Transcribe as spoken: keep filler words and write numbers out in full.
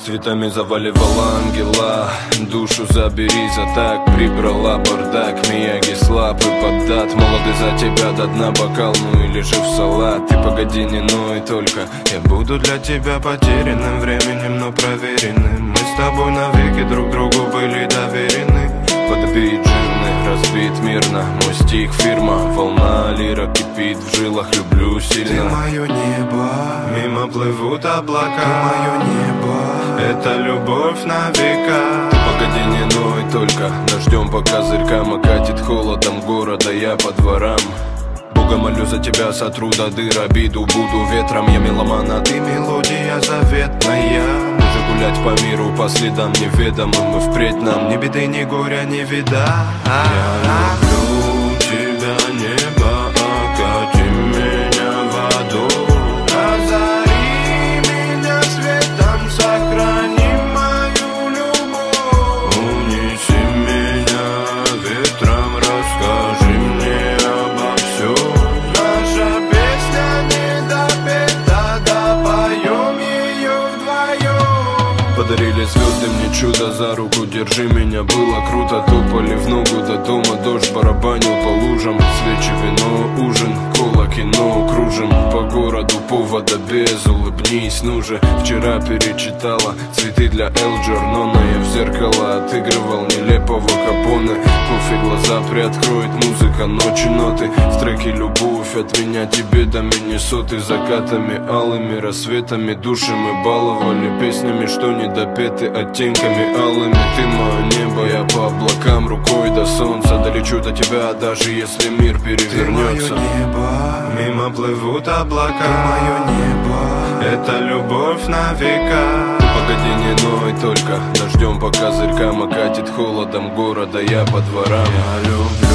Цветами заваливала ангела, душу забери за так. Прибрала бардак, Мияги слаб и поддат. Молодый за тебя до дна бокал, ну или же в салат. Ты погоди, не ной только. Я буду для тебя потерянным временем, но проверенным. Мы с тобой навеки друг другу были доверены. Подбит жирный, разбит мирно. Мой стих фирма, волна лира кипит в жилах. Люблю сильно. Ты мое небо, мимо плывут облака. ты мое небо, это любовь на века. Ты погоди, не ной только. Дождем по козырькам окатит холодом города я по дворам. Бога молю за тебя, сотру до дыр обиду. Буду ветром, я меломан, а ты мелодия заветная. Мы же гулять по миру по следам неведомым. И впредь нам ни беды, ни горя не вида. Я люблю тебя, небо, окати меня водой. Озари меня светом, сохрани мою любовь. Унеси меня ветром, расскажи мне обо всем. Наша песня не допета, допоем ее вдвоем. Подарили звезды мне чудо, за руку держи меня, было круто. Топали в ногу до дома, дождь барабанил по лужам. Свечи, вино, ужин, кола, кино, кружим по городу, повода без, улыбнись, ну же. Вчера перечитала цветы для Элджернона. Я в зеркало отыгрывал нелепого Капоне. Кофе глаза приоткроет, музыка, ночи, ноты. В треке любовь от меня тебе до Миннесоты. Закатами, алыми рассветами души мы баловали. Песнями, что не допеты, оттенками алыми. Ты мое небо, я по облакам, рукой до солнца. Долечу до тебя, даже если мир перевернется. ты мое небо, мимо плывут облака. ты мое небо, это любовь на века. Ты погоди, не ной только. Дождем по козырькам окатит холодом города я по дворам. Я люблю